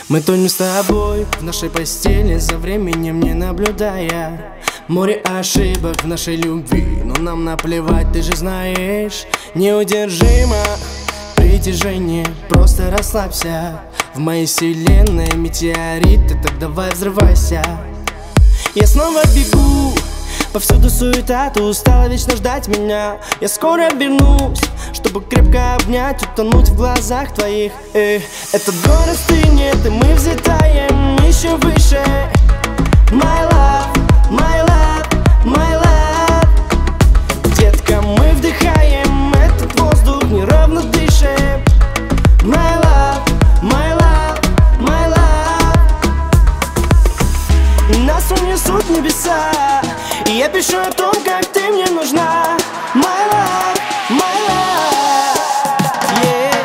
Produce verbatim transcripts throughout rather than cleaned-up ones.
Мы тонем с тобой в нашей постели, за временем не наблюдая. Море ошибок в нашей любви, но нам наплевать, ты же знаешь. Неудержимо притяжение, просто расслабься. В моей вселенной метеориты, так давай взрывайся. Я снова бегу, повсюду суета, ты устала вечно ждать меня. Я скоро вернусь, чтобы крепко обнять, утонуть в глазах твоих. Эх, этот город стынет, и мы взлетаем еще выше. My love, my love, my love. Детка, мы вдыхаем этот воздух, неровно дышим. My love, my love, my love. Нас унесут небеса, и я пишу о том, как ты мне нужна. My love, my love, yeah.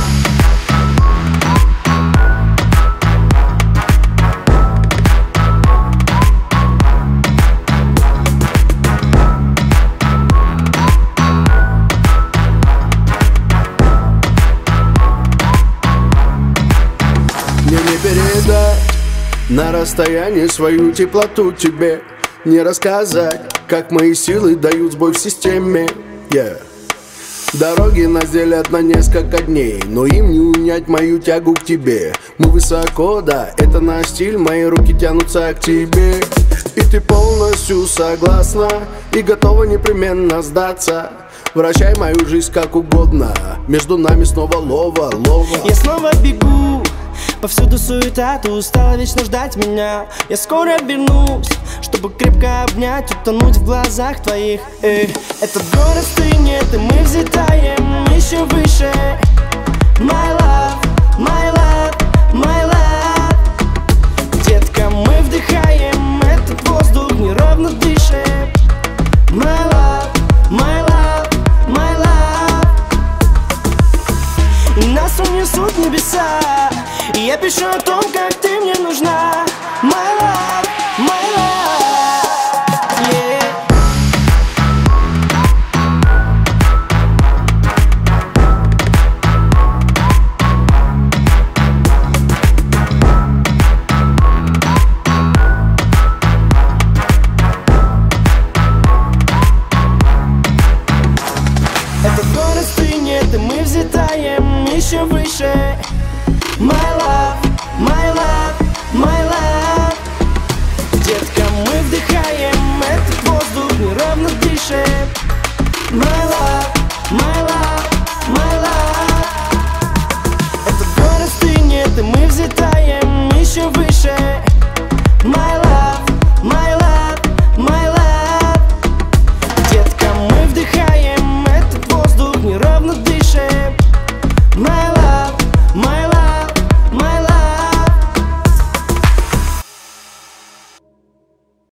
Мне не передать на расстоянии свою теплоту тебе, не рассказать, как мои силы дают сбой в системе, yeah. Дороги нас делят на несколько дней, но им не унять мою тягу к тебе. Мы высоко, да, это наш стиль, мои руки тянутся к тебе. И ты полностью согласна и готова непременно сдаться. Вращай мою жизнь как угодно, между нами снова лова, лова. Я снова бегу, повсюду суета, ты устала вечно ждать меня. Я скоро вернусь, чтобы крепко обнять, утонуть в глазах твоих. Эх, этот город стынет, и мы взлетаем еще выше. My love, my love, my love. Детка, мы вдыхаем этот воздух, неровно дышим. My love, my love, my love. Нас унесут небеса, и я пишу о том, как ты мне нужна. My love, my love, yeah. Этот город стынет, и мы взлетаем еще выше. My love, my love, my love. Детка, мы вдыхаем этот воздух, неровно дышим. My love, my love.